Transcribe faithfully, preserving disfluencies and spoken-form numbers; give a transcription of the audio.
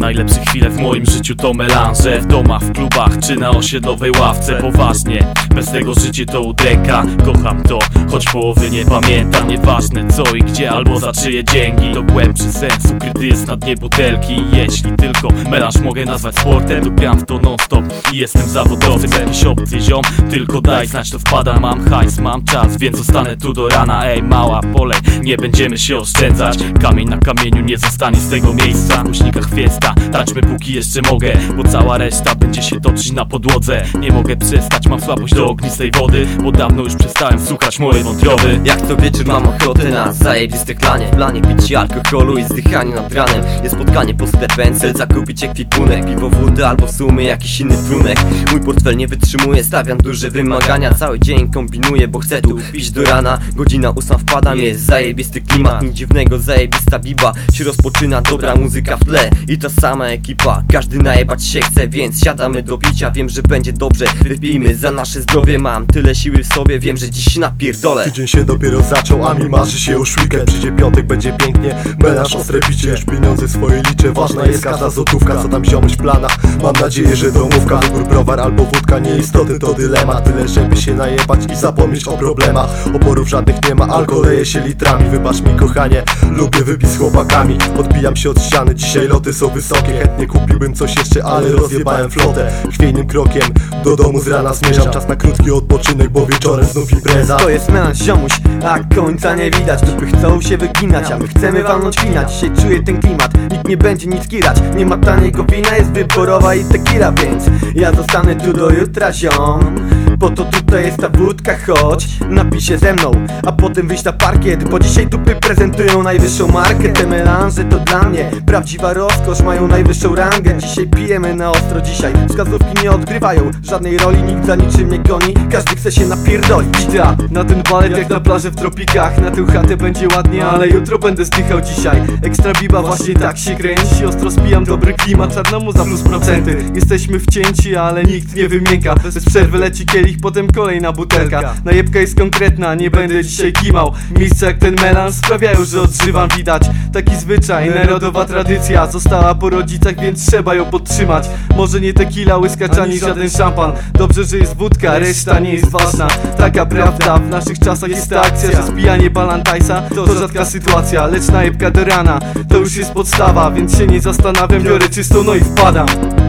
Najlepsze chwile w moim życiu to melanże. W domach, w klubach czy na osiedlowej ławce. Poważnie, bez tego życie to udręka. Kocham to, choć połowy nie pamiętam. Nieważne co i gdzie albo za czyje dzięki. To głębszy sens ukryty jest na dnie butelki. Jeśli tylko melanż mogę nazwać sportem, to gram w to non stop i jestem zawodowcem. Jakiś obcy ziom, tylko daj znać to wpada. Mam hajs, mam czas, więc zostanę tu do rana. Ej mała, polej, nie będziemy się oszczędzać. Kamień na kamieniu nie zostanie z tego miejsca. W głośnikach fiesta, tańczmy póki jeszcze mogę, bo cała reszta będzie się toczyć na podłodze. Nie mogę przestać, mam słabość do ognistej wody, bo dawno już przestałem słuchać mojej wątroby. Jak co wieczór mam ochotę na zajebiste klanie. W planie pić alkoholu i zdychanie nad ranem. Jest spotkanie po sklepie, cel zakupić ekwipunek. Piwo, wódę albo w sumie jakiś inny trunek. Mój portfel nie wytrzymuje, stawiam duże wymagania. Cały dzień kombinuję, bo chcę tu iść do rana. Godzina ósma wpadam, jest zajebisty klimat. Nic dziwnego, zajebista biba się rozpoczyna, dobra muzyka w tle i ta sama ekipa. Każdy najebać się chce, więc siadamy do picia. Wiem, że będzie dobrze, wypijmy za nasze zdrowie. Mam tyle siły w sobie, wiem, że dziś napierdolę. Tydzień się dopiero zaczął, a mi marzy się już weekend. Przyjdzie piątek, będzie pięknie, melanż ostre bicie. Już pieniądze swoje liczę, ważna jest każda złotówka. Co tam ziomuś w planach, mam nadzieję, że domówka. Wybór browar albo wódka, nieistotny to dylemat. Tyle, żeby się najebać i zapomnieć o problemach. Oporów żadnych nie ma, alkohol leje się litrami. Wybacz mi kochanie, lubię wypić z chłopakami. Odbijam się od ściany, dzisiaj loty są wysokie. Chętnie kupiłbym coś jeszcze, ale rozjebałem flotę. Chwiejnym krokiem do domu z rana zmierzam. Czas na krótki odpoczynek, bo wieczorem znów impreza. To jest melanż ziomuś, a końca nie widać. Dupy chcą się wyginać, a my chcemy walnąć wina. Dzisiaj czuję ten klimat, nikt nie będzie nic kirać. Nie ma taniego wina, jest wyborowa i tequila, więc ja zostanę tu do jutra ziom. Po to tutaj jest ta wódka, choć napij się ze mną, a potem wyjść na parkiet. Bo dzisiaj dupy prezentują najwyższą markę. Te melanże to dla mnie prawdziwa rozkosz, mają najwyższą rangę. Dzisiaj pijemy na ostro, dzisiaj wskazówki nie odgrywają żadnej roli, nikt za niczym nie goni, każdy chce się napierdolić. Ja, na ten balet jak na plaży w tropikach. Na tę chatę będzie ładnie, ale jutro będę zdychał dzisiaj. Ekstra biba właśnie tak się kręci. Ostro spijam dobry klimat, czarna muza plus procenty. Jesteśmy wcięci, ale nikt nie wymięka. Bez przerwy leci kielich, potem kolejna butelka. Najebka jest konkretna, nie będę dzisiaj kimał. Miejsca jak ten melanż sprawiają, że odżywam. Widać taki zwyczaj, narodowa tradycja. Została po rodzicach, więc trzeba ją podtrzymać. Może nie tequila, łyskacz ani żaden szampan. Dobrze, że jest wódka, reszta nie jest ważna. Taka prawda, w naszych czasach jest ta akcja, że spijanie balantajsa to rzadka sytuacja. Lecz najebka do rana to już jest podstawa, więc się nie zastanawiam, biorę czystą no i wpadam.